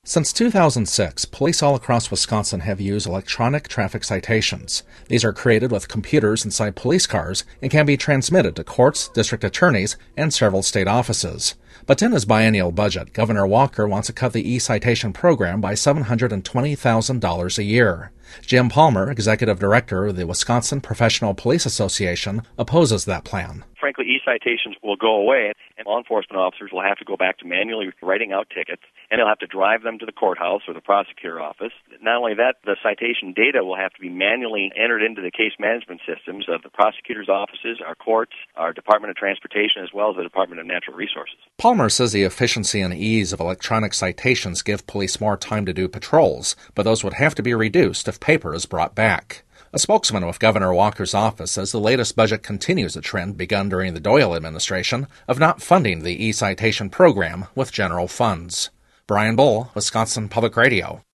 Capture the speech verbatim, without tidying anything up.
Since two thousand six, police all across Wisconsin have used electronic traffic citations. These are created with computers inside police cars and can be transmitted to courts, district attorneys, and several state offices. But in his biennial budget, Governor Walker wants to cut the e-citation program by seven hundred twenty thousand dollars a year. Jim Palmer, executive director of the Wisconsin Professional Police Association, opposes that plan. Frankly, e-citations will go away, and law enforcement officers will have to go back to manually writing out tickets, and they'll have to drive them to the courthouse or the prosecutor office. Not only that, the citation data will have to be manually entered into the case management systems of the prosecutor's offices, our courts, our Department of Transportation, as well as the Department of Natural Resources. Palmer says the efficiency and ease of electronic citations give police more time to do patrols, but those would have to be reduced if paper is brought back. A spokesman with Governor Walker's office says the latest budget continues a trend begun during the Doyle administration of not funding the e-citation program with general funds. Brian Bull, Wisconsin Public Radio.